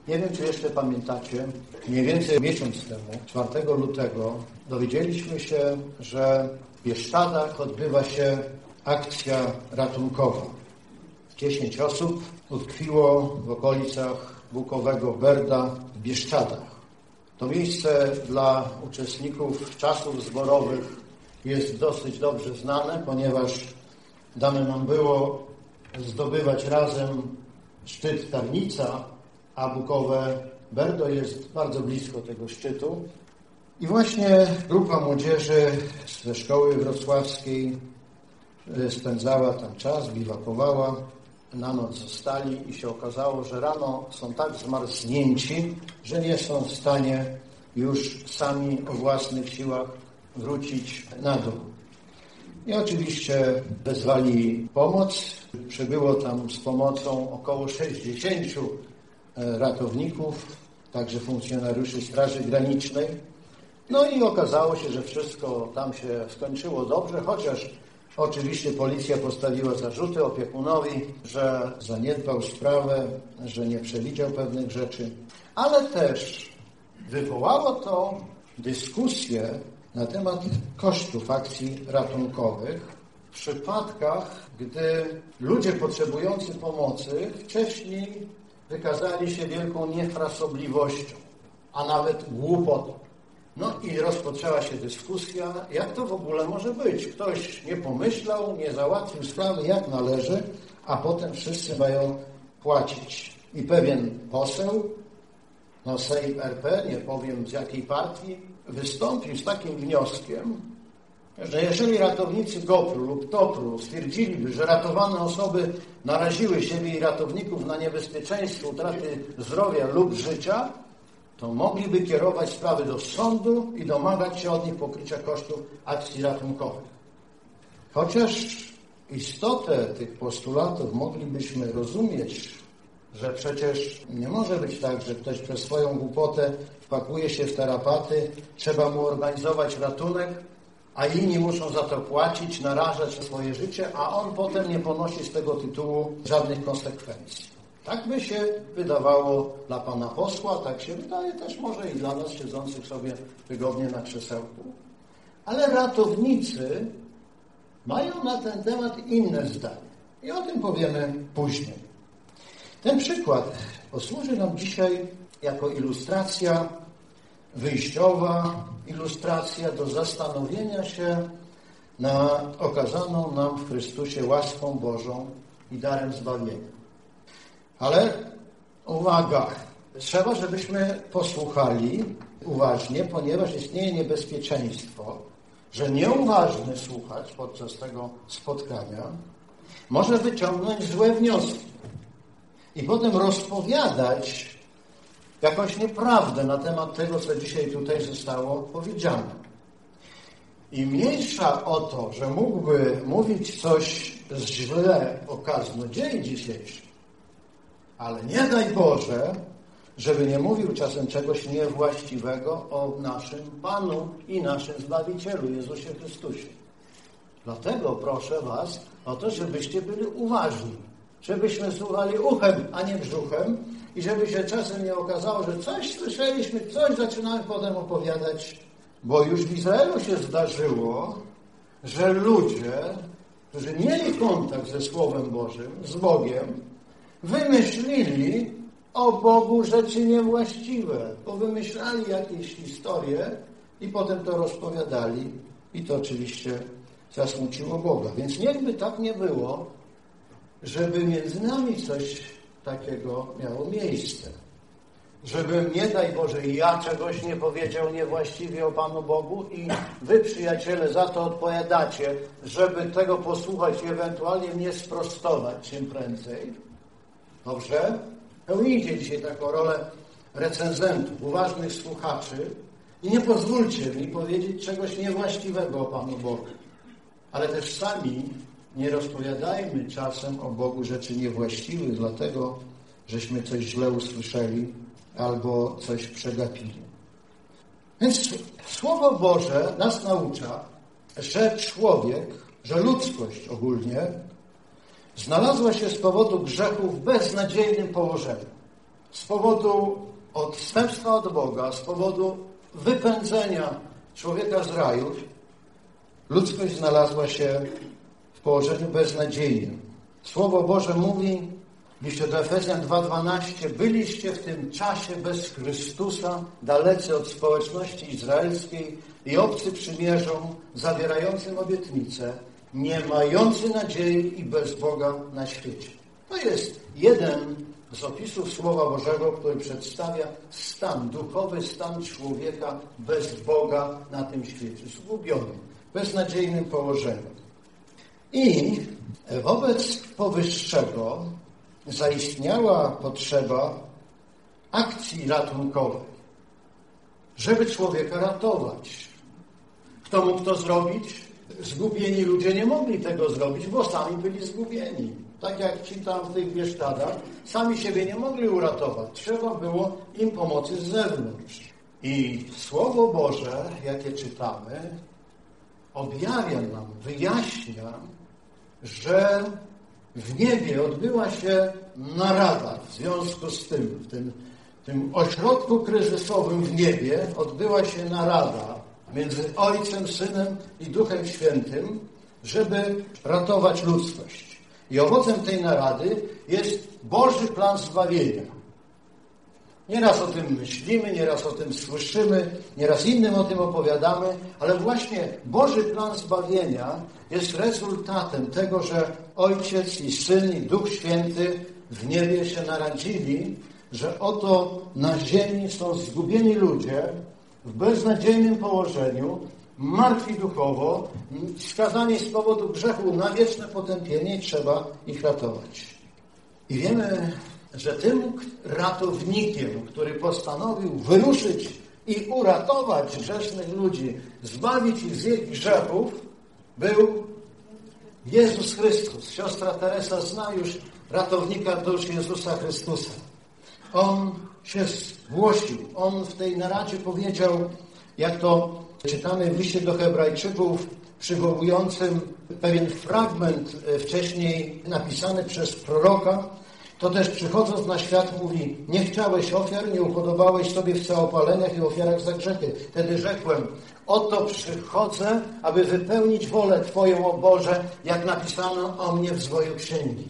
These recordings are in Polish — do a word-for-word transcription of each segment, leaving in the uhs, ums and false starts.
Nie wiem, czy jeszcze pamiętacie, mniej więcej miesiąc temu, czwartego lutego, dowiedzieliśmy się, że w Bieszczadach odbywa się akcja ratunkowa. Dziesięć osób utkwiło w okolicach Bukowego Berda w Bieszczadach. To miejsce dla uczestników czasów zborowych jest dosyć dobrze znane, ponieważ dane nam było zdobywać razem szczyt Tarnica, a Bukowe Berdo jest bardzo blisko tego szczytu. I właśnie grupa młodzieży ze szkoły wrocławskiej spędzała tam czas, biwakowała, na noc zostali i się okazało, że rano są tak zmarznięci, że nie są w stanie już sami o własnych siłach wrócić na dół. I oczywiście wezwali pomoc. Przybyło tam z pomocą około sześćdziesięciu ratowników, także funkcjonariuszy Straży Granicznej. No i okazało się, że wszystko tam się skończyło dobrze, chociaż oczywiście policja postawiła zarzuty opiekunowi, że zaniedbał sprawę, że nie przewidział pewnych rzeczy, ale też wywołało to dyskusję na temat kosztów akcji ratunkowych w przypadkach, gdy ludzie potrzebujący pomocy wcześniej wykazali się wielką niefrasobliwością, a nawet głupotą. No i rozpoczęła się dyskusja, jak to w ogóle może być. Ktoś nie pomyślał, nie załatwił sprawy jak należy, a potem wszyscy mają płacić. I pewien poseł, no Sejm R P, nie powiem z jakiej partii, wystąpił z takim wnioskiem, że jeżeli ratownicy GOPR-u lub TOPR-u stwierdziliby, że ratowane osoby naraziły siebie i ratowników na niebezpieczeństwo utraty zdrowia lub życia, to mogliby kierować sprawy do sądu i domagać się od nich pokrycia kosztów akcji ratunkowych. Chociaż istotę tych postulatów moglibyśmy rozumieć, że przecież nie może być tak, że ktoś przez swoją głupotę wpakuje się w tarapaty, trzeba mu organizować ratunek, a inni muszą za to płacić, narażać swoje życie, a on potem nie ponosi z tego tytułu żadnych konsekwencji. Tak by się wydawało dla pana posła, tak się wydaje też może i dla nas siedzących sobie wygodnie na krzesełku. Ale ratownicy mają na ten temat inne zdanie. I o tym powiemy później. Ten przykład posłuży nam dzisiaj jako ilustracja wyjściowa, ilustracja do zastanowienia się nad okazaną nam w Chrystusie łaską Bożą i darem zbawienia. Ale uwaga, trzeba, żebyśmy posłuchali uważnie, ponieważ istnieje niebezpieczeństwo, że nieuważny słuchacz podczas tego spotkania może wyciągnąć złe wnioski i potem rozpowiadać jakąś nieprawdę na temat tego, co dzisiaj tutaj zostało powiedziane. I mniejsza o to, że mógłby mówić coś źle o kaznodziei dzisiejszym, ale nie daj Boże, żeby nie mówił czasem czegoś niewłaściwego o naszym Panu i naszym Zbawicielu, Jezusie Chrystusie. Dlatego proszę was o to, żebyście byli uważni, żebyśmy słuchali uchem, a nie brzuchem i żeby się czasem nie okazało, że coś słyszeliśmy, coś zaczynamy potem opowiadać, bo już w Izraelu się zdarzyło, że ludzie, którzy mieli kontakt ze Słowem Bożym, z Bogiem, wymyślili o Bogu rzeczy niewłaściwe, bo wymyślali jakieś historie i potem to rozpowiadali i to oczywiście zasmuciło Boga. Więc niechby tak nie było, żeby między nami coś takiego miało miejsce. Żebym, nie daj Boże, ja czegoś nie powiedział niewłaściwie o Panu Bogu i wy, przyjaciele, za to odpowiadacie, żeby tego posłuchać i ewentualnie mnie sprostować czym prędzej. Dobrze? Pełnijcie dzisiaj taką rolę recenzentów, uważnych słuchaczy i nie pozwólcie mi powiedzieć czegoś niewłaściwego o Panu Bogu. Ale też sami nie rozpowiadajmy czasem o Bogu rzeczy niewłaściwych, dlatego żeśmy coś źle usłyszeli albo coś przegapili. Więc Słowo Boże nas naucza, że człowiek, że ludzkość ogólnie znalazła się z powodu grzechu w beznadziejnym położeniu. z powodu odstępstwa od Boga, z powodu wypędzenia człowieka z raju, ludzkość znalazła się w położeniu beznadziejnym. Słowo Boże mówi w liście do Efezjan dwa dwanaście: byliście w tym czasie bez Chrystusa, dalecy od społeczności izraelskiej i obcy przymierzom, zawierającym obietnice, nie mający nadziei i bez Boga na świecie. To jest jeden z opisów Słowa Bożego, który przedstawia stan, duchowy stan człowieka bez Boga na tym świecie, zgubiony, w beznadziejnym położeniu. I wobec powyższego zaistniała potrzeba akcji ratunkowej, żeby człowieka ratować. Kto mógł to zrobić? Zgubieni ludzie nie mogli tego zrobić, bo sami byli zgubieni. Tak jak ci tam w tych Bieszczadach, sami siebie nie mogli uratować. Trzeba było im pomocy z zewnątrz. I Słowo Boże, jakie czytamy, objawia nam, wyjaśnia, że w niebie odbyła się narada w związku z tym, w tym, tym ośrodku kryzysowym w niebie odbyła się narada między Ojcem, Synem i Duchem Świętym, żeby ratować ludzkość. I owocem tej narady jest Boży plan zbawienia. Nieraz o tym myślimy, nieraz o tym słyszymy, nieraz innym o tym opowiadamy, ale właśnie Boży plan zbawienia jest rezultatem tego, że Ojciec i Syn i Duch Święty w niebie się naradzili, że oto na ziemi są zgubieni ludzie w beznadziejnym położeniu, martwi duchowo, skazani z powodu grzechu na wieczne potępienie i trzeba ich ratować. I wiemy, że tym ratownikiem, który postanowił wyruszyć i uratować grzesznych ludzi, zbawić ich z ich grzechów, był Jezus Chrystus. Siostra Teresa zna już ratownika dusz Jezusa Chrystusa. On się zgłosił. On w tej naradzie powiedział, jak to czytamy w liście do Hebrajczyków, przywołującym pewien fragment wcześniej napisany przez proroka, to też przychodząc na świat mówi: nie chciałeś ofiar, nie upodobałeś sobie w całopaleniach i ofiarach za grzechy. Wtedy rzekłem: oto przychodzę, aby wypełnić wolę Twoją, o Boże, jak napisano o mnie w zwoju księgi.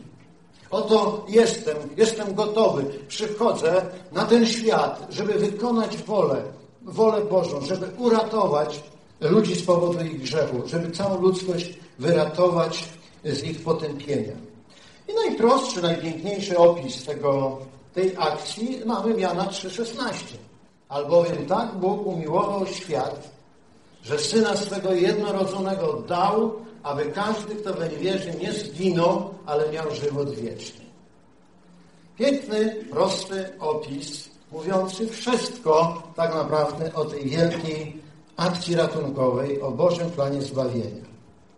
Oto jestem, jestem gotowy, przychodzę na ten świat, żeby wykonać wolę, wolę Bożą, żeby uratować ludzi z powodu ich grzechu, żeby całą ludzkość wyratować z ich potępienia. I najprostszy, najpiękniejszy opis tego, tej akcji mamy w Jana trzy szesnaście. Albowiem tak Bóg umiłował świat, że Syna swego jednorodzonego dał, aby każdy, kto weń wierzy, nie zginął, ale miał żywot wieczny. Piękny, prosty opis, mówiący wszystko tak naprawdę o tej wielkiej akcji ratunkowej, o Bożym planie zbawienia.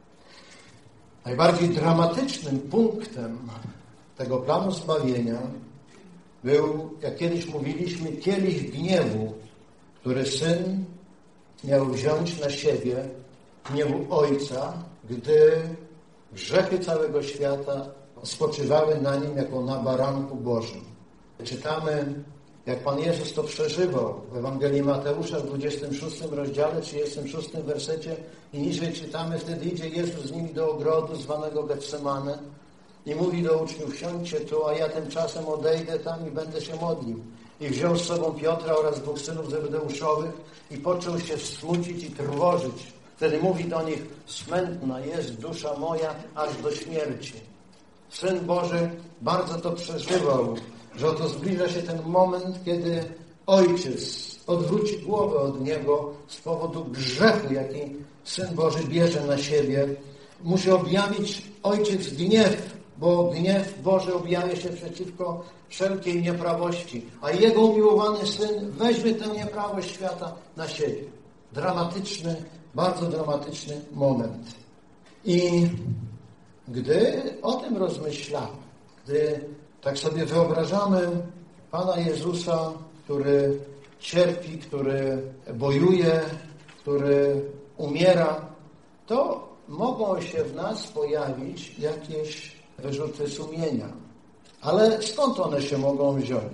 Najbardziej dramatycznym punktem tego planu zbawienia był, jak kiedyś mówiliśmy, kielich gniewu, który Syn miał wziąć na siebie, gniewu Ojca, gdy grzechy całego świata spoczywały na Nim jako na baranku Bożym. Czytamy, jak Pan Jezus to przeżywał w Ewangelii Mateusza w dwudziestym szóstym rozdziale, trzydziestym szóstym wersecie i niżej czytamy: wtedy idzie Jezus z nimi do ogrodu zwanego Getsemane i mówi do uczniów: siądźcie tu, a ja tymczasem odejdę tam i będę się modlił. I wziął z sobą Piotra oraz dwóch synów Zebedeuszowych i począł się smucić i trwożyć. Wtedy mówi do nich: smętna jest dusza moja aż do śmierci. Syn Boży bardzo to przeżywał, że oto zbliża się ten moment, kiedy Ojciec odwróci głowę od Niego z powodu grzechu, jaki Syn Boży bierze na siebie. Musi objawić Ojciec gniew, bo gniew Boży objawia się przeciwko wszelkiej nieprawości, a Jego umiłowany Syn weźmie tę nieprawość świata na siebie. Dramatyczny, bardzo dramatyczny moment. I gdy o tym rozmyślamy, gdy tak sobie wyobrażamy Pana Jezusa, który cierpi, który bojuje, który umiera, to mogą się w nas pojawić jakieś wyrzuty sumienia. Ale skąd one się mogą wziąć?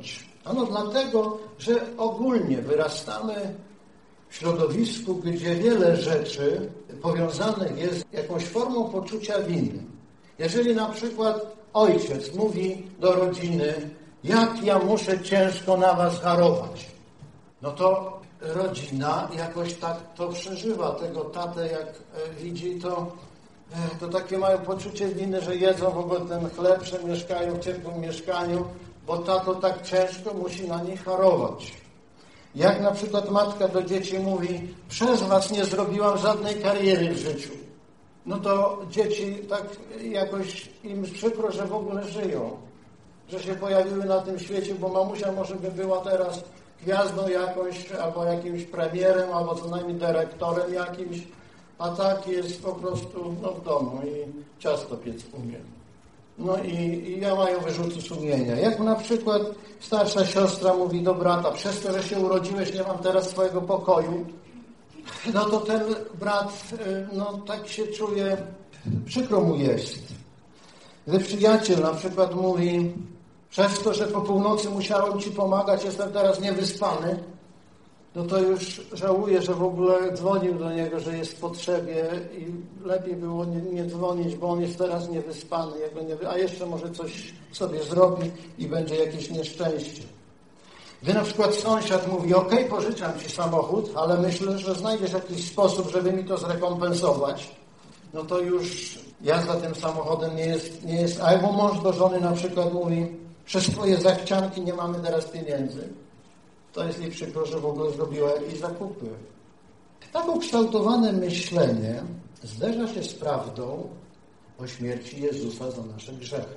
Ano dlatego, że ogólnie wyrastamy w środowisku, gdzie wiele rzeczy powiązanych jest z jakąś formą poczucia winy. Jeżeli na przykład ojciec mówi do rodziny, jak ja muszę ciężko na was harować, no to rodzina jakoś tak to przeżywa. Tego tatę jak widzi, to, to takie mają poczucie winy, że jedzą w ogóle ten chleb, że mieszkają w ciepłym mieszkaniu, bo tato tak ciężko musi na nich harować. Jak na przykład matka do dzieci mówi, przez was nie zrobiłam żadnej kariery w życiu. No to dzieci tak jakoś im przykro, że w ogóle żyją. Że się pojawiły na tym świecie, bo mamusia może by była teraz gwiazdą jakąś, albo jakimś premierem, albo co najmniej dyrektorem jakimś, a tak jest po prostu no, w domu i ciasto piec umie. No i, i ja mają wyrzuty sumienia. Jak na przykład starsza siostra mówi do brata, przez to, że się urodziłeś, nie mam teraz swojego pokoju, no to ten brat no tak się czuje, przykro mu jest. Gdy przyjaciel na przykład mówi, przez to, że po północy musiałem ci pomagać, jestem teraz niewyspany, no to już żałuję, że w ogóle dzwonił do niego, że jest w potrzebie i lepiej było nie, nie dzwonić, bo on jest teraz niewyspany, jego nie, a jeszcze może coś sobie zrobi i będzie jakieś nieszczęście. Gdy na przykład sąsiad mówi, ok, pożyczam ci samochód, ale myślę, że znajdziesz jakiś sposób, żeby mi to zrekompensować, no to już jazda tym samochodem nie jest, nie jest, a jak mu mąż do żony na przykład mówi, przez twoje zachcianki nie mamy teraz pieniędzy, to jest jej przykro, że w ogóle zrobiła jakieś zakupy. Tak ukształtowane myślenie zderza się z prawdą o śmierci Jezusa za nasze grzechy.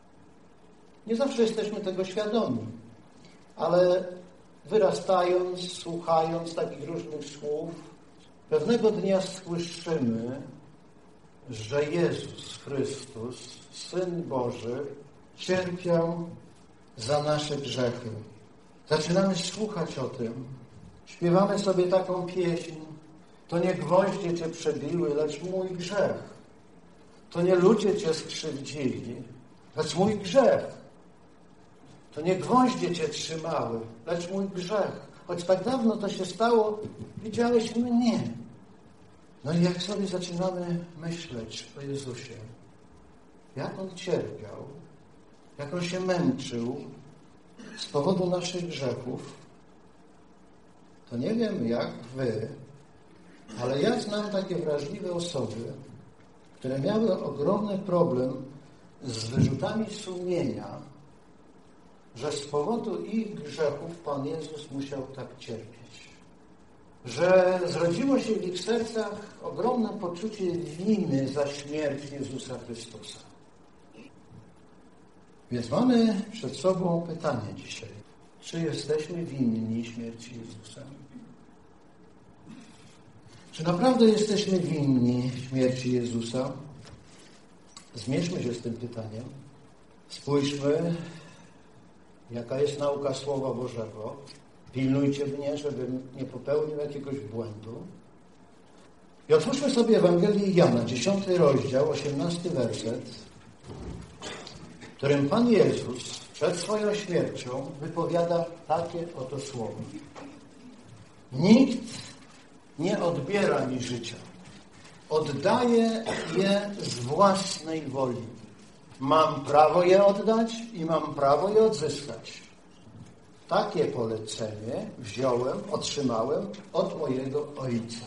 Nie zawsze jesteśmy tego świadomi, ale wyrastając, słuchając takich różnych słów, pewnego dnia słyszymy, że Jezus Chrystus, Syn Boży, cierpiał za nasze grzechy. Zaczynamy słuchać o tym. Śpiewamy sobie taką pieśń. To nie gwoździe cię przebiły, lecz mój grzech. To nie ludzie cię skrzywdzili, lecz mój grzech. To nie gwoździe cię trzymały, lecz mój grzech. Choć tak dawno to się stało, widziałeś mnie. No i jak sobie zaczynamy myśleć o Jezusie, jak On cierpiał, jak On się męczył z powodu naszych grzechów, to nie wiem jak wy, ale ja znam takie wrażliwe osoby, które miały ogromny problem z wyrzutami sumienia, że z powodu ich grzechów Pan Jezus musiał tak cierpieć. Że zrodziło się w ich sercach ogromne poczucie winy za śmierć Jezusa Chrystusa. Więc mamy przed sobą pytanie dzisiaj. Czy jesteśmy winni śmierci Jezusa? Czy naprawdę jesteśmy winni śmierci Jezusa? Zmierzmy się z tym pytaniem. Spójrzmy, jaka jest nauka Słowa Bożego. Pilnujcie mnie, żebym nie popełnił jakiegoś błędu. I otwórzmy sobie Ewangelię Jana, dziesiąty rozdział, osiemnasty werset, w którym Pan Jezus przed swoją śmiercią wypowiada takie oto słowa. Nikt nie odbiera mi życia. Oddaję je z własnej woli. Mam prawo je oddać i mam prawo je odzyskać. Takie polecenie wziąłem, otrzymałem od mojego Ojca.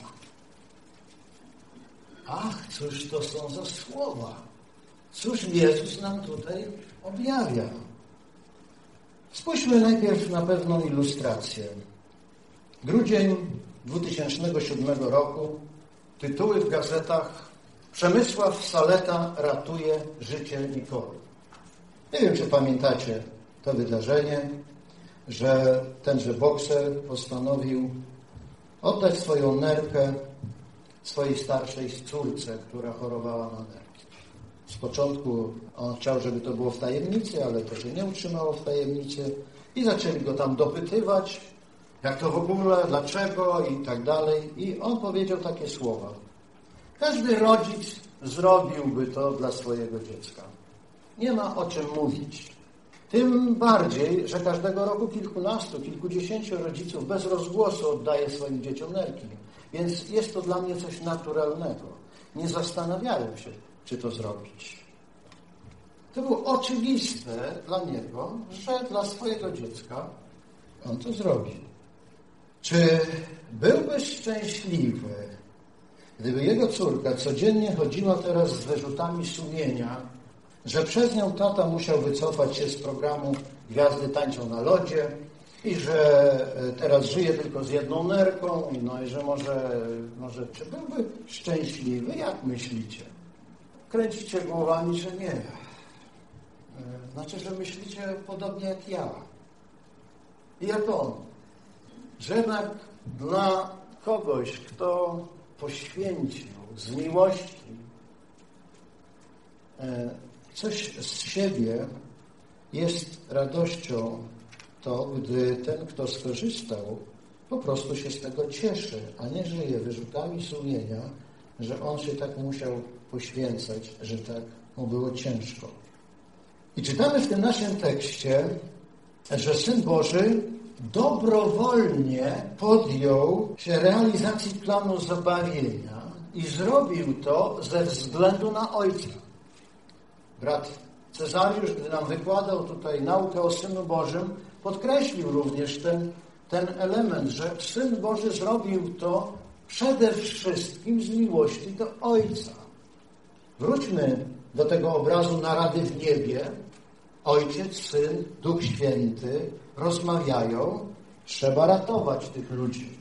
Ach, cóż to są za słowa? Cóż Jezus nam tutaj objawia? Spójrzmy najpierw na pewną ilustrację. Grudzień dwutysięcznego siódmego roku. Tytuły w gazetach. Przemysław Saleta ratuje życie Nikoli. Nie wiem, czy pamiętacie to wydarzenie, że tenże bokser postanowił oddać swoją nerkę swojej starszej córce, która chorowała na nerki. Z początku on chciał, żeby to było w tajemnicy, ale to się nie utrzymało w tajemnicy i zaczęli go tam dopytywać, jak to w ogóle, dlaczego i tak dalej. I on powiedział takie słowa. Każdy rodzic zrobiłby to dla swojego dziecka. Nie ma o czym mówić. Tym bardziej, że każdego roku kilkunastu, kilkudziesięciu rodziców bez rozgłosu oddaje swoim dzieciom nerki. Więc jest to dla mnie coś naturalnego. Nie zastanawiałem się, czy to zrobić. To było oczywiste dla niego, że dla swojego dziecka on to zrobi. Czy byłby szczęśliwy, gdyby jego córka codziennie chodziła teraz z wyrzutami sumienia, że przez nią tata musiał wycofać się z programu Gwiazdy tańczą na lodzie i że teraz żyje tylko z jedną nerką, no i że może, może czy byłby szczęśliwy? Jak myślicie? Kręcicie głowami, że nie. Znaczy, że myślicie podobnie jak ja i jak on. Że jednak dla kogoś, kto poświęcił z miłości coś z siebie, jest radością to, gdy ten, kto skorzystał, po prostu się z tego cieszy, a nie żyje wyrzutami sumienia, że on się tak musiał poświęcać, że tak mu było ciężko. I czytamy w tym naszym tekście, że Syn Boży dobrowolnie podjął się realizacji planu zbawienia i zrobił to ze względu na Ojca. Brat Cezariusz, gdy nam wykładał tutaj naukę o Synu Bożym, podkreślił również ten, ten element, że Syn Boży zrobił to przede wszystkim z miłości do Ojca. Wróćmy do tego obrazu narady w niebie. Ojciec, Syn, Duch Święty rozmawiają. Trzeba ratować tych ludzi.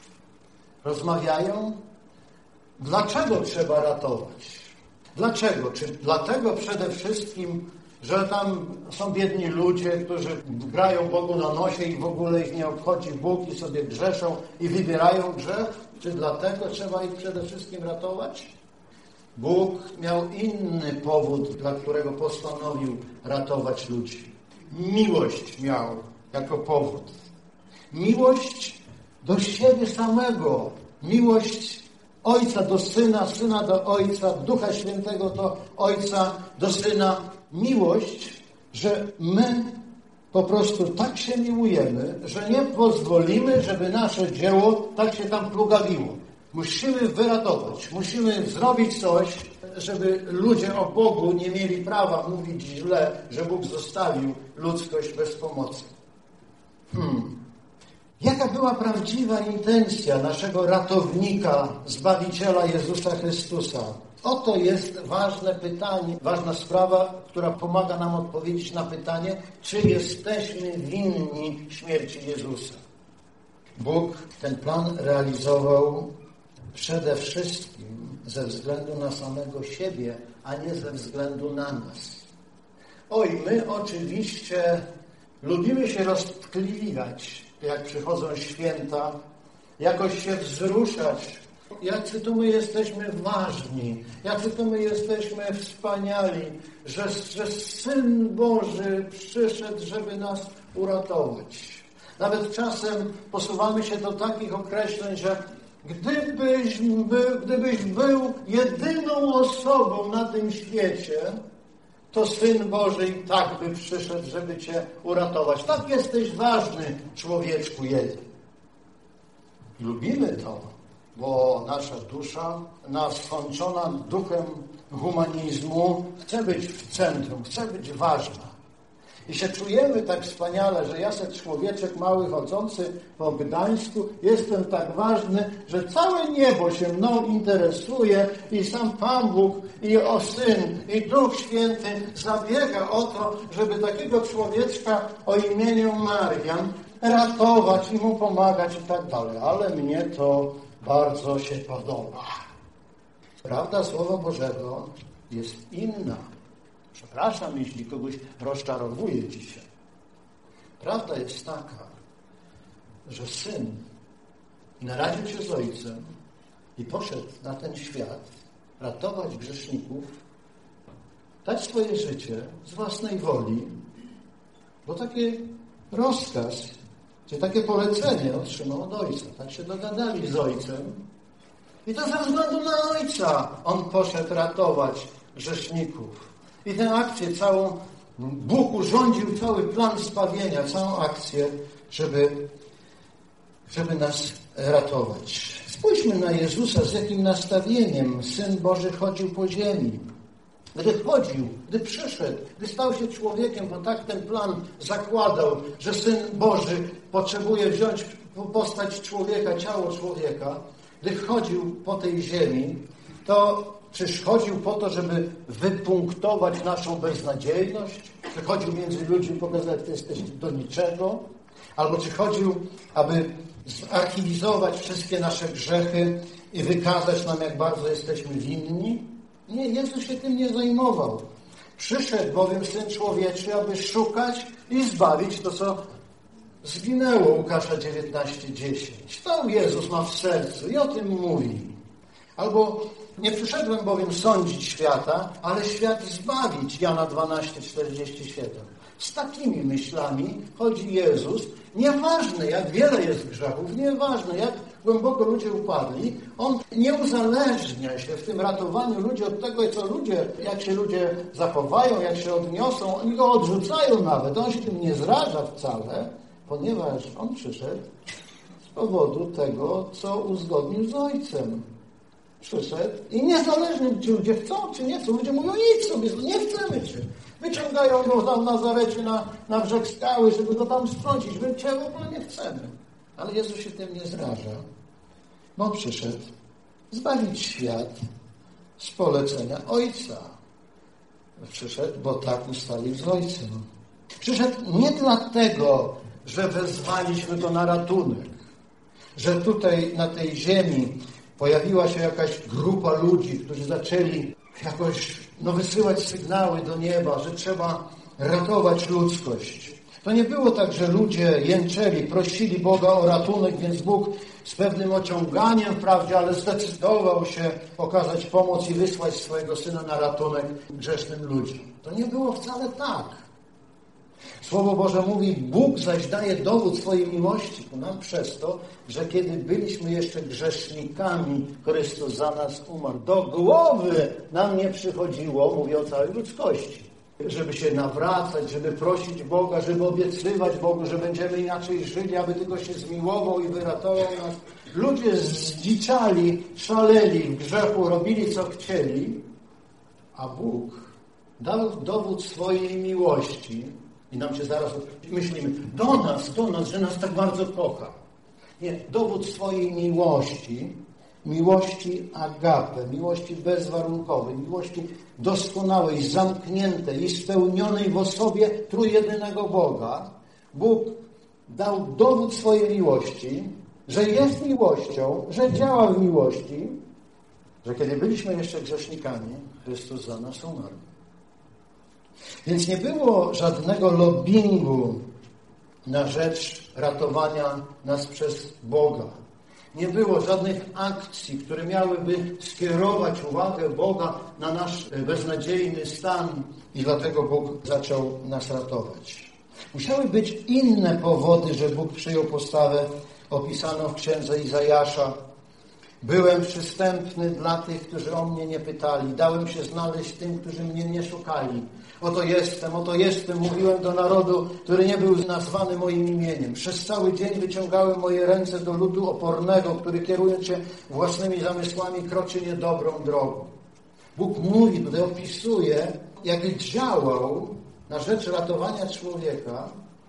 Rozmawiają. Dlaczego trzeba ratować? Dlaczego? Czy dlatego przede wszystkim, że tam są biedni ludzie, którzy grają Bogu na nosie i w ogóle ich nie obchodzi Bóg i sobie grzeszą i wybierają grzech? Czy dlatego trzeba ich przede wszystkim ratować? Bóg miał inny powód, dla którego postanowił ratować ludzi. Miłość miał jako powód. Miłość do siebie samego. Miłość Ojca do Syna, Syna do Ojca, Ducha Świętego do Ojca, do Syna. Miłość, że my po prostu tak się miłujemy, że nie pozwolimy, żeby nasze dzieło tak się tam plugawiło. Musimy wyratować, musimy zrobić coś, żeby ludzie o Bogu nie mieli prawa mówić źle, że Bóg zostawił ludzkość bez pomocy. Hmm. Jaka była prawdziwa intencja naszego ratownika, Zbawiciela Jezusa Chrystusa? Oto jest ważne pytanie, ważna sprawa, która pomaga nam odpowiedzieć na pytanie, czy jesteśmy winni śmierci Jezusa. Bóg ten plan realizował przede wszystkim ze względu na samego siebie, a nie ze względu na nas. Oj, my oczywiście lubimy się roztkliwiać, jak przychodzą święta, jakoś się wzruszać, jacy to my jesteśmy ważni, jacy to my jesteśmy wspaniali, że, że Syn Boży przyszedł, żeby nas uratować. Nawet czasem posuwamy się do takich określeń, że gdybyś był, gdybyś był jedyną osobą na tym świecie, to Syn Boży i tak by przyszedł, żeby Cię uratować. Tak jesteś ważny, człowieczku jeden. Lubimy to, bo nasza dusza, nasączona duchem humanizmu, chce być w centrum, chce być ważna. I się czujemy tak wspaniale, że ja se człowieczek mały chodzący po Gdańsku, jestem tak ważny, że całe niebo się mną interesuje i sam Pan Bóg, i o Syn, i Duch Święty zabiega o to, żeby takiego człowieczka o imieniu Marian ratować i mu pomagać i tak dalej. Ale mnie to bardzo się podoba. Prawda Słowa Bożego jest inna. Przepraszam, jeśli kogoś rozczarowuję dzisiaj. Prawda jest taka, że Syn naradził się z Ojcem i poszedł na ten świat ratować grzeszników, dać swoje życie z własnej woli, bo taki rozkaz, czy takie polecenie otrzymał od Ojca. Tak się dogadali z Ojcem i to ze względu na Ojca on poszedł ratować grzeszników. I tę akcję całą Bóg urządził cały plan zbawienia, całą akcję, żeby, żeby nas ratować. Spójrzmy na Jezusa, z jakim nastawieniem Syn Boży chodził po ziemi. Gdy chodził, gdy przyszedł, gdy stał się człowiekiem, bo tak ten plan zakładał, że Syn Boży potrzebuje wziąć postać człowieka, ciało człowieka, gdy chodził po tej ziemi, to czyż chodził po to, żeby wypunktować naszą beznadziejność? Czy chodził między ludźmi, pokazać, że ty jesteś do niczego? Albo czy chodził, aby zarchiwizować wszystkie nasze grzechy i wykazać nam, jak bardzo jesteśmy winni? Nie, Jezus się tym nie zajmował. Przyszedł bowiem Syn Człowieczy, aby szukać i zbawić to, co zginęło. Łukasza dziewiętnaście dziesięć. To Jezus ma w sercu i o tym mówi. Albo nie przyszedłem bowiem sądzić świata, ale świat zbawić. Jana dwanaście czterdzieści siedem. Z takimi myślami chodzi Jezus. Nieważne, jak wiele jest grzechów, nieważne, jak głęboko ludzie upadli, On nie uzależnia się w tym ratowaniu ludzi od tego, co ludzie, jak się ludzie zachowają, jak się odniosą. Oni Go odrzucają nawet. On się tym nie zraża wcale, ponieważ On przyszedł z powodu tego, co uzgodnił z Ojcem. Przyszedł i niezależnie, czy ludzie chcą, czy nie chcą, ludzie mówią, idź sobie, nie chcemy Cię. Wyciągają go tam w Nazarecie na, na brzeg skały, żeby go tam strącić. My Cię w ogóle nie chcemy. Ale Jezus się tym nie zraża, bo przyszedł zbawić świat z polecenia Ojca. Przyszedł, bo tak ustalił z Ojcem. Przyszedł nie dlatego, że wezwaliśmy Go na ratunek, że tutaj na tej ziemi pojawiła się jakaś grupa ludzi, którzy zaczęli jakoś no, wysyłać sygnały do nieba, że trzeba ratować ludzkość. To nie było tak, że ludzie jęczeli, prosili Boga o ratunek, więc Bóg z pewnym ociąganiem wprawdzie, ale zdecydował się okazać pomoc i wysłać swojego Syna na ratunek grzesznym ludziom. To nie było wcale tak. Słowo Boże mówi, Bóg zaś daje dowód swojej miłości ku nam przez to, że kiedy byliśmy jeszcze grzesznikami, Chrystus za nas umarł. Do głowy nam nie przychodziło, mówię o całej ludzkości, żeby się nawracać, żeby prosić Boga, żeby obiecywać Bogu, że będziemy inaczej żyli, aby tylko się zmiłował i wyratował nas. Ludzie zdziczali, szaleli w grzechu, robili co chcieli, a Bóg dał dowód swojej miłości. I nam się zaraz myślimy, do nas, do nas, że nas tak bardzo kocha. Nie, dowód swojej miłości, miłości agape, miłości bezwarunkowej, miłości doskonałej, zamkniętej i spełnionej w osobie trójjedynego Boga. Bóg dał dowód swojej miłości, że jest miłością, że działa w miłości, że kiedy byliśmy jeszcze grzesznikami, Chrystus za nas umarł. Więc nie było żadnego lobbingu na rzecz ratowania nas przez Boga. Nie było żadnych akcji, które miałyby skierować uwagę Boga na nasz beznadziejny stan i dlatego Bóg zaczął nas ratować. Musiały być inne powody, że Bóg przyjął postawę opisaną w księdze Izajasza. Byłem przystępny dla tych, którzy o mnie nie pytali. Dałem się znaleźć tym, którzy mnie nie szukali. Oto jestem, oto jestem, mówiłem do narodu, który nie był nazwany moim imieniem. Przez cały dzień wyciągałem moje ręce do ludu opornego, który kierując się własnymi zamysłami kroczy niedobrą drogą. Bóg mówi, tutaj opisuje, jak działał na rzecz ratowania człowieka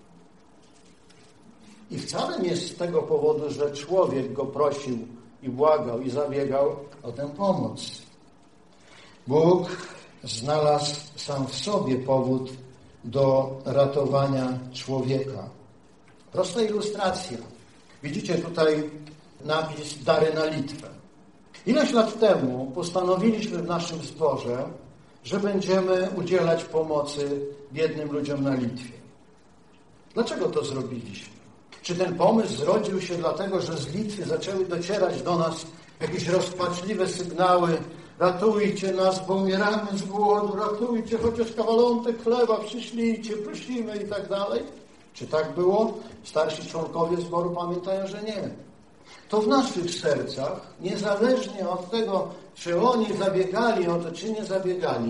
i wcale nie z tego powodu, że człowiek go prosił i błagał i zabiegał o tę pomoc. Bóg znalazł sam w sobie powód do ratowania człowieka. Prosta ilustracja. Widzicie tutaj napis Dary na Litwę. Ileś lat temu postanowiliśmy w naszym zborze, że będziemy udzielać pomocy biednym ludziom na Litwie. Dlaczego to zrobiliśmy? Czy ten pomysł zrodził się dlatego, że z Litwy zaczęły docierać do nas jakieś rozpaczliwe sygnały: ratujcie nas, bo umieramy z głodu, ratujcie, chociaż kawałek chleba przyślijcie, prosimy i tak dalej? Czy tak było? Starsi członkowie zboru pamiętają, że nie. To w naszych sercach, niezależnie od tego, czy oni zabiegali o to, czy nie zabiegali,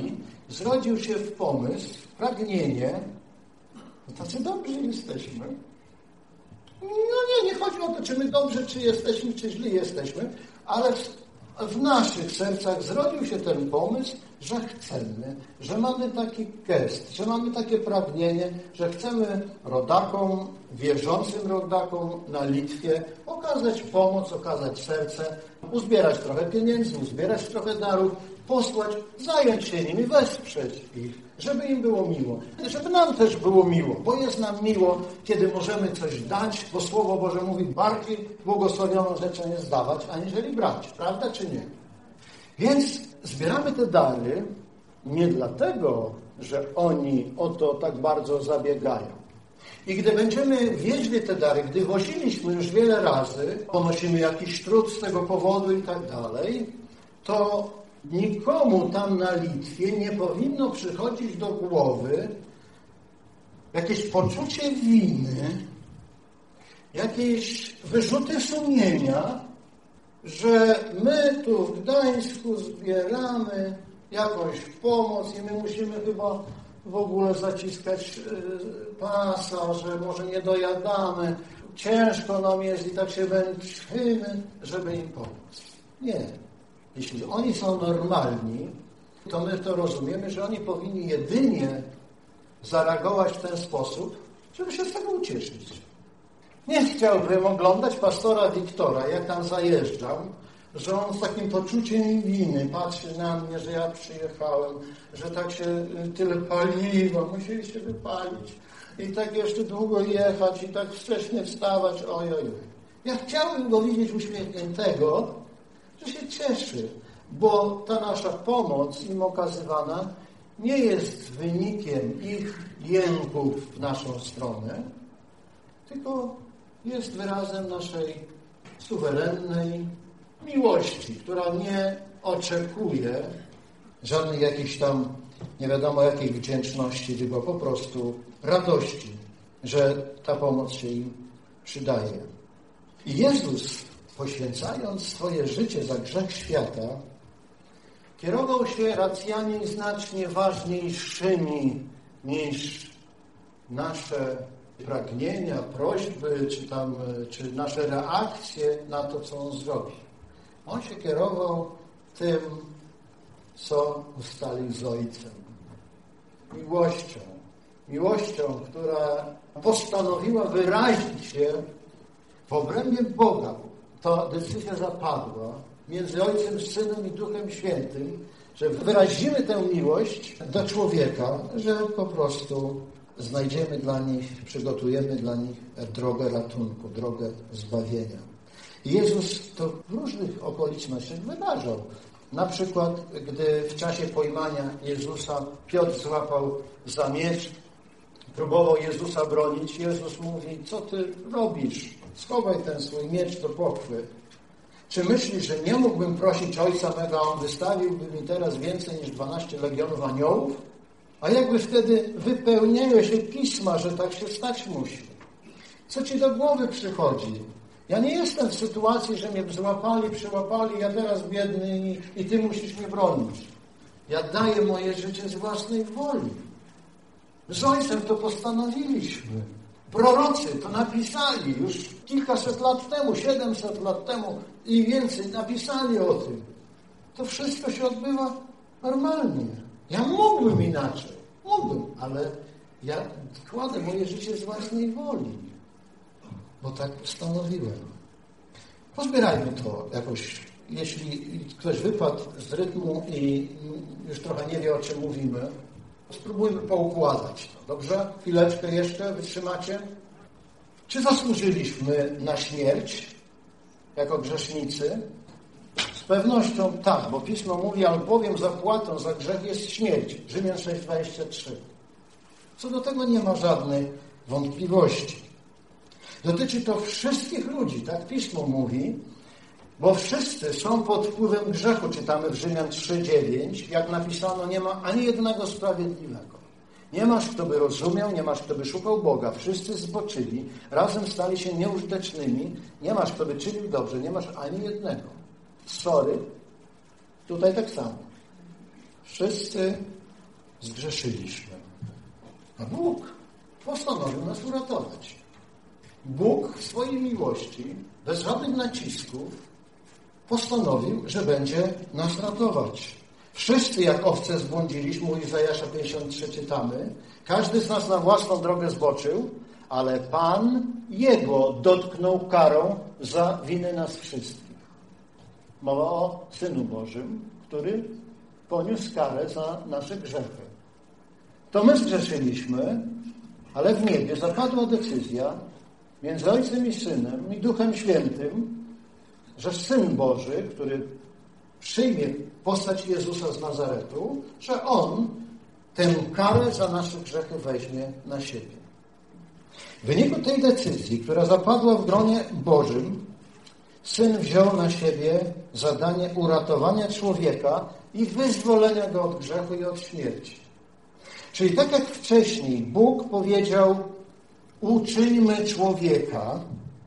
zrodził się w pomysł, pragnienie, no tacy dobrzy jesteśmy. No nie, nie chodzi o to, czy my dobrze, czy jesteśmy, czy źli jesteśmy, ale w, w naszych sercach zrodził się ten pomysł, że chcemy, że mamy taki gest, że mamy takie pragnienie, że chcemy rodakom, wierzącym rodakom na Litwie okazać pomoc, okazać serce, uzbierać trochę pieniędzy, uzbierać trochę darów, posłać, zająć się nimi, wesprzeć ich, żeby im było miło, żeby nam też było miło, bo jest nam miło, kiedy możemy coś dać, bo Słowo Boże mówi, bardziej błogosławioną rzeczą jest dawać, aniżeli brać, prawda czy nie? Więc zbieramy te dary nie dlatego, że oni o to tak bardzo zabiegają. I gdy będziemy wieźli te dary, gdy woziliśmy już wiele razy, ponosimy jakiś trud z tego powodu i tak dalej, to nikomu tam na Litwie nie powinno przychodzić do głowy jakieś poczucie winy, jakieś wyrzuty sumienia, że my tu w Gdańsku zbieramy jakąś pomoc i my musimy chyba w ogóle zaciskać pasa, że może nie dojadamy, ciężko nam jest i tak się męczymy, żeby im pomóc. Nie. Jeśli oni są normalni, to my to rozumiemy, że oni powinni jedynie zareagować w ten sposób, żeby się z tego ucieszyć. Nie chciałbym oglądać pastora Wiktora, jak tam zajeżdżam, że on z takim poczuciem winy patrzy na mnie, że ja przyjechałem, że tak się tyle paliwa, musieliście wypalić i tak jeszcze długo jechać i tak wcześnie wstawać, oj, oj, oj. Ja chciałbym go widzieć uśmiechniętego, że się cieszy, bo ta nasza pomoc im okazywana nie jest wynikiem ich jęków w naszą stronę, tylko jest wyrazem naszej suwerennej miłości, która nie oczekuje żadnej jakiejś tam nie wiadomo jakiej wdzięczności, tylko po prostu radości, że ta pomoc się im przydaje. I Jezus, poświęcając swoje życie za grzech świata, kierował się racjami znacznie ważniejszymi niż nasze pragnienia, prośby, czy tam, czy nasze reakcje na to, co On zrobi. On się kierował tym, co ustalił z Ojcem. Miłością. Miłością, która postanowiła wyrazić się w obrębie Boga. Ta decyzja zapadła między Ojcem, Synem i Duchem Świętym, że wyrazimy tę miłość do człowieka, że po prostu znajdziemy dla nich, przygotujemy dla nich drogę ratunku, drogę zbawienia. I Jezus to w różnych okolicznościach wyrażał. Na przykład, gdy w czasie pojmania Jezusa Piotr złapał za miecz, próbował Jezusa bronić, Jezus mówi, co ty robisz? Schowaj ten swój miecz do pochwy. Czy myślisz, że nie mógłbym prosić Ojca mego, a On wystawiłby mi teraz więcej niż dwanaście legionów aniołów? A jakby wtedy wypełniały się pisma, że tak się stać musi. Co ci do głowy przychodzi? Ja nie jestem w sytuacji, że mnie złapali, przyłapali, ja teraz biedny i, i ty musisz mnie bronić. Ja daję moje życie z własnej woli. Z Ojcem to postanowiliśmy. Prorocy to napisali już kilkaset lat temu, siedemset lat temu i więcej napisali o tym. To wszystko się odbywa normalnie. Ja mógłbym inaczej. Mógłbym, ale ja kładę moje życie z własnej woli. Bo tak postanowiłem. Pozbierajmy to jakoś. Jeśli ktoś wypadł z rytmu i już trochę nie wie, o czym mówimy, spróbujmy poukładać to. Dobrze? Chwileczkę jeszcze wytrzymacie? Czy zasłużyliśmy na śmierć jako grzesznicy? Z pewnością tak, bo Pismo mówi, albowiem zapłatą za grzech jest śmierć. Rzymian sześć, dwadzieścia trzy. Co do tego nie ma żadnej wątpliwości. Dotyczy to wszystkich ludzi, tak Pismo mówi, bo wszyscy są pod wpływem grzechu, czytamy w Rzymian trzy, dziewięć, jak napisano, nie ma ani jednego sprawiedliwego. Nie masz, kto by rozumiał, nie masz, kto by szukał Boga. Wszyscy zboczyli, razem stali się nieużytecznymi. Nie masz, kto by czynił dobrze, nie masz ani jednego. Sorry, tutaj tak samo. Wszyscy zgrzeszyliśmy. A Bóg postanowił nas uratować. Bóg w swojej miłości, bez żadnych nacisków, postanowił, że będzie nas ratować. Wszyscy jak owce zbłądziliśmy, u Izajasza pięćdziesiąt trzy czytamy, każdy z nas na własną drogę zboczył, ale Pan Jego dotknął karą za winy nas wszystkich. Mowa o Synu Bożym, który poniósł karę za nasze grzechy. To my zgrzeszyliśmy, ale w niebie zapadła decyzja między Ojcem i Synem i Duchem Świętym, że Syn Boży, który przyjmie postać Jezusa z Nazaretu, że On tę karę za nasze grzechy weźmie na siebie. W wyniku tej decyzji, która zapadła w gronie Bożym, Syn wziął na siebie zadanie uratowania człowieka i wyzwolenia go od grzechu i od śmierci. Czyli tak jak wcześniej Bóg powiedział, uczyńmy człowieka,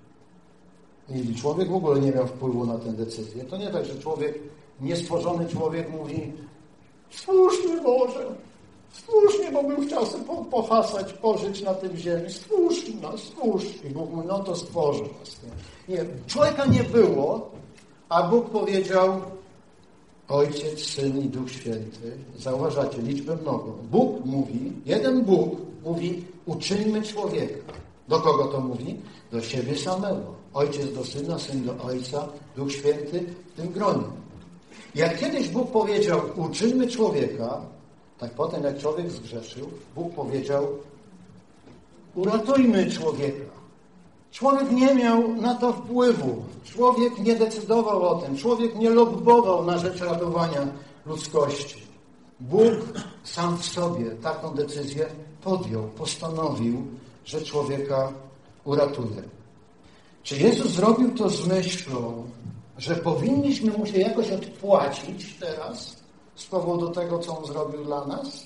i człowiek w ogóle nie miał wpływu na tę decyzję. To nie tak, że człowiek, niestworzony człowiek mówi, stwórz mnie Boże, stwórz mnie, bo bym chciał sobie pohasać, pożyć na tym ziemi, stwórz nas, stwórz. I Bóg mówi, no to stworzę was. Nie? nie, człowieka nie było, a Bóg powiedział, Ojciec, Syn i Duch Święty. Zauważacie, liczbę mnogą. Bóg mówi, jeden Bóg mówi, uczyńmy człowieka. Do kogo to mówi? Do siebie samego. Ojciec do Syna, Syn do Ojca, Duch Święty w tym gronie. Jak kiedyś Bóg powiedział, uczyńmy człowieka, tak potem jak człowiek zgrzeszył, Bóg powiedział, uratujmy człowieka. Człowiek nie miał na to wpływu. Człowiek nie decydował o tym. Człowiek nie lobbował na rzecz ratowania ludzkości. Bóg sam w sobie taką decyzję podjął, postanowił, że człowieka uratuje. Czy Jezus zrobił to z myślą, że powinniśmy mu się jakoś odpłacić teraz z powodu tego, co On zrobił dla nas?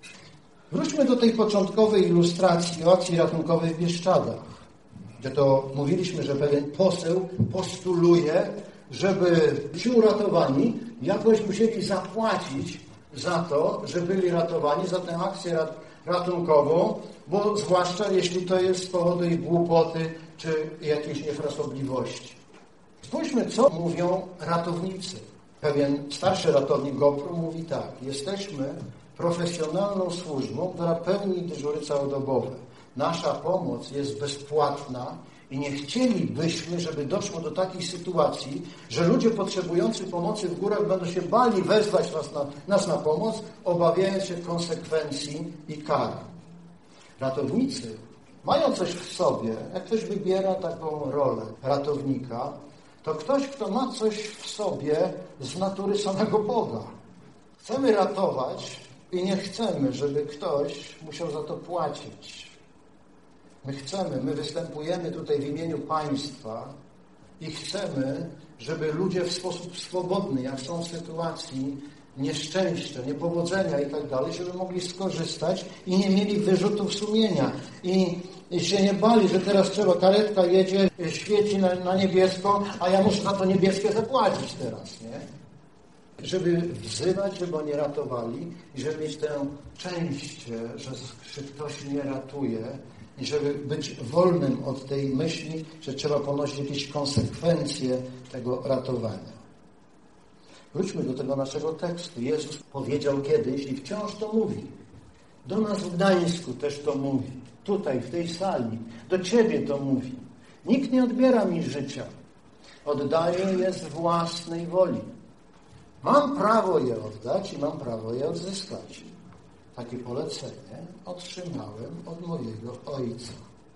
Wróćmy do tej początkowej ilustracji akcji ratunkowej w Bieszczadach, gdzie to mówiliśmy, że pewien poseł postuluje, żeby ci uratowani jakoś musieli zapłacić za to, że byli ratowani, za tę akcję ratunkową, bo zwłaszcza jeśli to jest z powodu ich głupoty czy jakiejś niefrasobliwości. Spójrzmy, co mówią ratownicy. Pewien starszy ratownik GoPro mówi tak, jesteśmy profesjonalną służbą, która pełni dyżury całodobowe. Nasza pomoc jest bezpłatna i nie chcielibyśmy, żeby doszło do takiej sytuacji, że ludzie potrzebujący pomocy w górach będą się bali wezwać nas na, nas na pomoc, obawiając się konsekwencji i kar. Ratownicy mają coś w sobie, jak ktoś wybiera taką rolę ratownika, to ktoś, kto ma coś w sobie z natury samego Boga. Chcemy ratować i nie chcemy, żeby ktoś musiał za to płacić. My chcemy, my występujemy tutaj w imieniu państwa i chcemy, żeby ludzie w sposób swobodny, jak są w sytuacji nieszczęścia, niepowodzenia i tak dalej, żeby mogli skorzystać i nie mieli wyrzutów sumienia. I się nie bali, że teraz trzeba, karetka jedzie, świeci na, na niebiesko, a ja muszę za to niebieskie zapłacić teraz, nie? Żeby wzywać, żeby oni ratowali i żeby mieć tę część, że, że ktoś mnie ratuje i żeby być wolnym od tej myśli, że trzeba ponosić jakieś konsekwencje tego ratowania. Wróćmy do tego naszego tekstu. Jezus powiedział kiedyś i wciąż to mówi. Do nas w Gdańsku też to mówi. Tutaj, w tej sali. Do Ciebie to mówi. Nikt nie odbiera mi życia. Oddaję je z własnej woli. Mam prawo je oddać i mam prawo je odzyskać. Takie polecenie otrzymałem od mojego Ojca.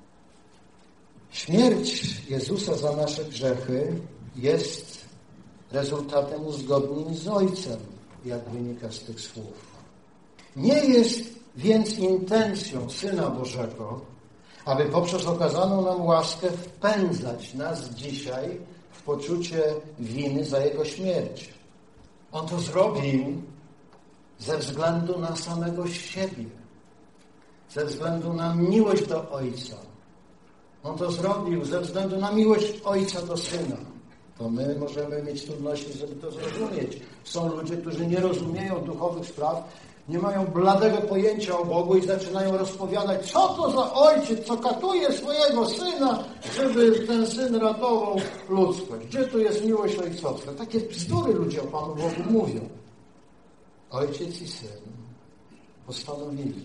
Śmierć Jezusa za nasze grzechy jest rezultatem uzgodnień z Ojcem, jak wynika z tych słów. Nie jest więc intencją Syna Bożego, aby poprzez okazaną nam łaskę wpędzać nas dzisiaj w poczucie winy za Jego śmierć. On to zrobił ze względu na samego siebie, ze względu na miłość do Ojca. On to zrobił ze względu na miłość Ojca do Syna. To my możemy mieć trudności, żeby to zrozumieć. Są ludzie, którzy nie rozumieją duchowych spraw nie mają bladego pojęcia o Bogu i zaczynają rozpowiadać, co to za ojciec, co katuje swojego syna, żeby ten syn ratował ludzkość. Gdzie tu jest miłość ojcowska? Takie bzdury ludzie o Panu Bogu mówią. Ojciec i syn postanowili.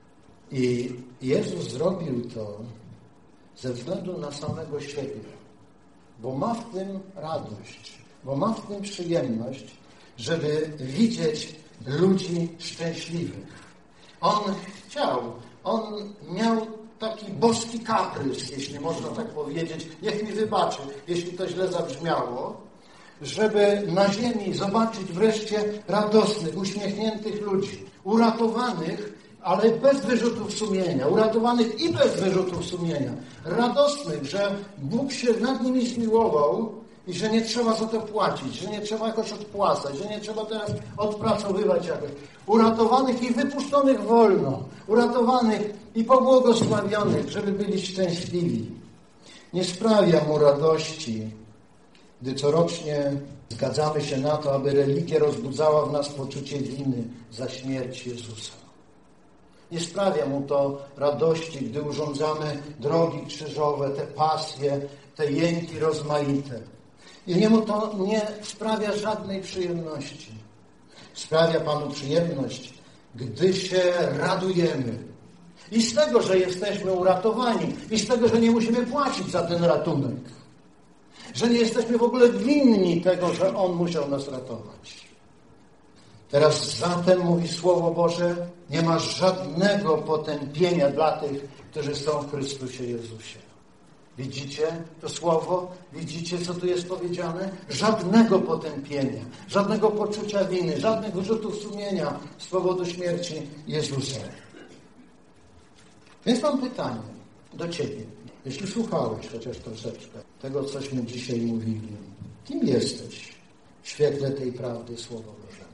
I Jezus zrobił to ze względu na samego siebie, bo ma w tym radość, bo ma w tym przyjemność, żeby widzieć ludzi szczęśliwych. On chciał, on miał taki boski kaprys, jeśli można tak powiedzieć, niech mi wybaczy, jeśli to źle zabrzmiało, żeby na ziemi zobaczyć wreszcie radosnych, uśmiechniętych ludzi, uratowanych, ale bez wyrzutów sumienia, uratowanych i bez wyrzutów sumienia, radosnych, że Bóg się nad nimi zmiłował i że nie trzeba za to płacić, że nie trzeba jakoś odpłacać, że nie trzeba teraz odpracowywać jakoś. Uratowanych i wypuszczonych wolno, uratowanych i pobłogosławionych, żeby byli szczęśliwi. Nie sprawia mu radości, gdy corocznie zgadzamy się na to, aby religia rozbudzała w nas poczucie winy za śmierć Jezusa. Nie sprawia mu to radości, gdy urządzamy drogi krzyżowe, te pasje, te jęki rozmaite. I jemu to nie sprawia żadnej przyjemności. Sprawia Panu przyjemność, gdy się radujemy. I z tego, że jesteśmy uratowani. I z tego, że nie musimy płacić za ten ratunek. Że nie jesteśmy w ogóle winni tego, że On musiał nas ratować. Teraz zatem, mówi Słowo Boże, nie ma żadnego potępienia dla tych, którzy są w Chrystusie Jezusie. Widzicie to Słowo? Widzicie, co tu jest powiedziane? Żadnego potępienia, żadnego poczucia winy, żadnych wyrzutów sumienia z powodu śmierci Jezusa. Więc mam pytanie do Ciebie. Jeśli słuchałeś chociaż troszeczkę tego, cośmy dzisiaj mówili, kim jesteś w świetle tej prawdy Słowa Bożego?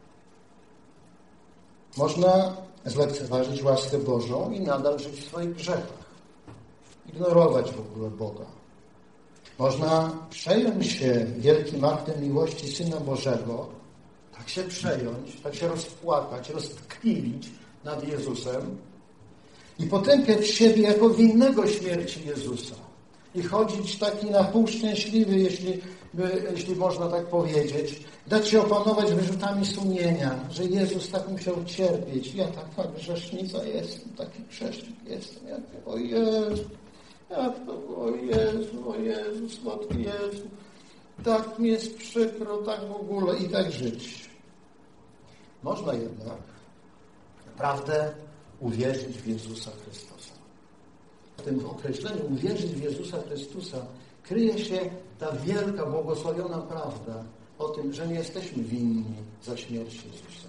Można zlekceważyć łaskę Bożą i nadal żyć w swoich grzechach. Ignorować w ogóle Boga. Można przejąć się wielkim aktem miłości Syna Bożego, tak się przejąć, tak się rozpłakać, roztkliwić nad Jezusem i potępiać siebie jako winnego śmierci Jezusa. I chodzić taki na pół szczęśliwy, jeśli, jeśli można tak powiedzieć, dać się opanować wyrzutami sumienia, że Jezus tak musiał cierpieć. Ja taka grzesznica jestem, taki grzesznik jestem. Ja, o Jezu, jak to, o Jezu, o Jezu, słodki Jezu. Tak mi jest przykro, tak w ogóle i tak żyć. Można jednak naprawdę uwierzyć w Jezusa Chrystusa. W tym określeniu uwierzyć w Jezusa Chrystusa kryje się ta wielka, błogosławiona prawda o tym, że nie jesteśmy winni za śmierć Jezusa.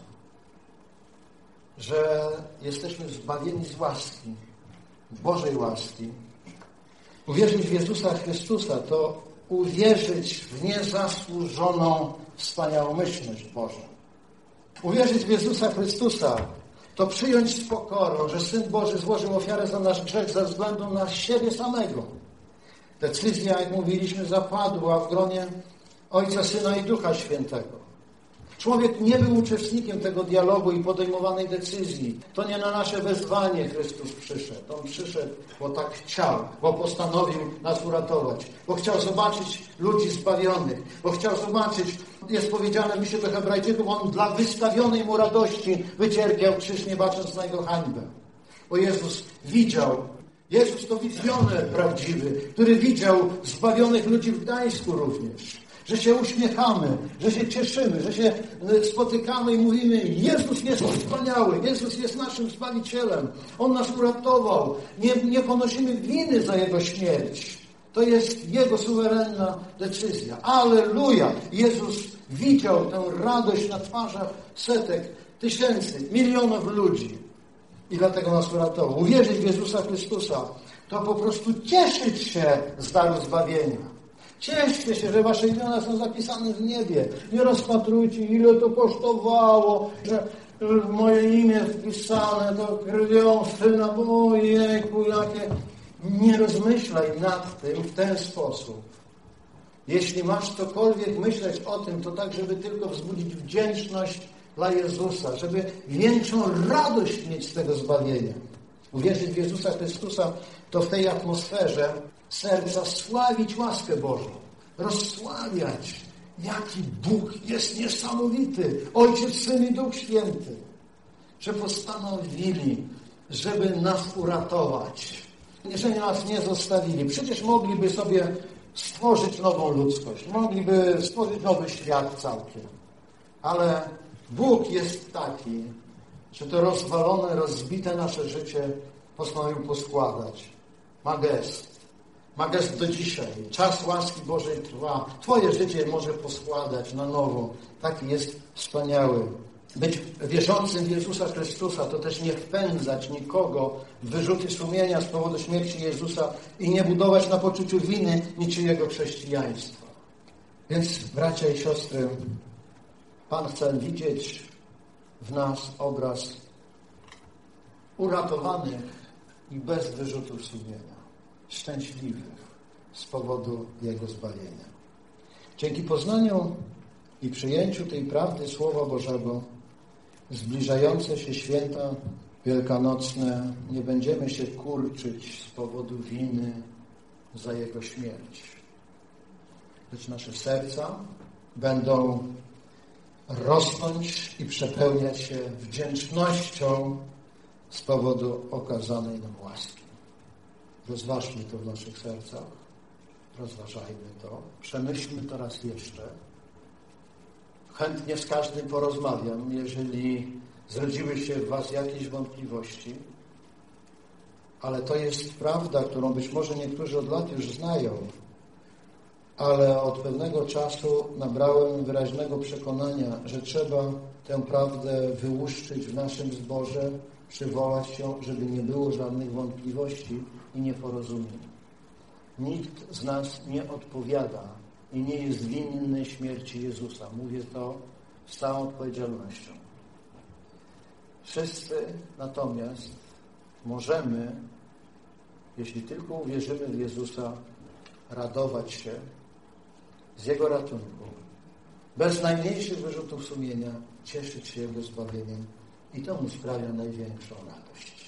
Że jesteśmy zbawieni z łaski, Bożej łaski. Uwierzyć w Jezusa Chrystusa to uwierzyć w niezasłużoną wspaniałomyślność Bożą. Uwierzyć w Jezusa Chrystusa to przyjąć z pokorą, że Syn Boży złożył ofiarę za nasz grzech ze względu na siebie samego. Decyzja, jak mówiliśmy, zapadła w gronie Ojca, Syna i Ducha Świętego. Człowiek nie był uczestnikiem tego dialogu i podejmowanej decyzji. To nie na nasze wezwanie Chrystus przyszedł. On przyszedł, bo tak chciał, bo postanowił nas uratować, bo chciał zobaczyć ludzi zbawionych, bo chciał zobaczyć, jest powiedziane w liście do Hebrajczyków, On dla wystawionej Mu radości wycierpiał krzyż, nie bacząc na Jego hańbę. Bo Jezus widział, Jezus to wizjoner prawdziwy, który widział zbawionych ludzi w Gdańsku również. Że się uśmiechamy, że się cieszymy, że się spotykamy i mówimy, Jezus jest wspaniały, Jezus jest naszym Zbawicielem. On nas uratował. Nie, nie ponosimy winy za Jego śmierć. To jest Jego suwerenna decyzja. Alleluja! Jezus widział tę radość na twarzach setek, tysięcy, milionów ludzi. I dlatego nas uratował. Uwierzyć w Jezusa Chrystusa to po prostu cieszyć się z daru zbawienia. Cieszcie się, że wasze imiona są zapisane w niebie. Nie rozpatrujcie, ile to kosztowało, że moje imię wpisane to krwią Syna, bo jejku, jakie... Nie rozmyślaj nad tym w ten sposób. Jeśli masz cokolwiek myśleć o tym, to tak, żeby tylko wzbudzić wdzięczność dla Jezusa, żeby większą radość mieć z tego zbawienia. Uwierzyć w Jezusa Chrystusa, to w tej atmosferze serca sławić łaskę Bożą, rozsławiać, jaki Bóg jest niesamowity, Ojciec, Syn i Duch Święty, że postanowili, żeby nas uratować, że nas nie zostawili. Przecież mogliby sobie stworzyć nową ludzkość, mogliby stworzyć nowy świat całkiem, ale Bóg jest taki, że to rozwalone, rozbite nasze życie postanowił poskładać. Ma gest. Ma gest do dzisiaj. Czas łaski Bożej trwa. Twoje życie może poskładać na nowo. Taki jest wspaniały. Być wierzącym w Jezusa Chrystusa to też nie wpędzać nikogo w wyrzuty sumienia z powodu śmierci Jezusa i nie budować na poczuciu winy niczyjego chrześcijaństwa. Więc, bracia i siostry, Pan chce widzieć w nas obraz uratowanych i bez wyrzutów sumienia, szczęśliwych z powodu Jego zbawienia. Dzięki poznaniu i przyjęciu tej prawdy Słowa Bożego, zbliżające się święta wielkanocne, nie będziemy się kurczyć z powodu winy za Jego śmierć, lecz nasze serca będą rosnąć i przepełniać się wdzięcznością z powodu okazanej nam łaski. Rozważmy to w naszych sercach, rozważajmy to, przemyślmy to raz jeszcze. Chętnie z każdym porozmawiam, jeżeli zrodziły się w was jakieś wątpliwości, ale to jest prawda, którą być może niektórzy od lat już znają, ale od pewnego czasu nabrałem wyraźnego przekonania, że trzeba tę prawdę wyłuszczyć w naszym zborze, przywołać ją, żeby nie było żadnych wątpliwości i nieporozumień. Nikt z nas nie odpowiada i nie jest winny śmierci Jezusa. Mówię to z całą odpowiedzialnością. Wszyscy natomiast możemy, jeśli tylko uwierzymy w Jezusa, radować się z Jego ratunku, bez najmniejszych wyrzutów sumienia, cieszyć się Jego zbawieniem i to mu sprawia największą radość.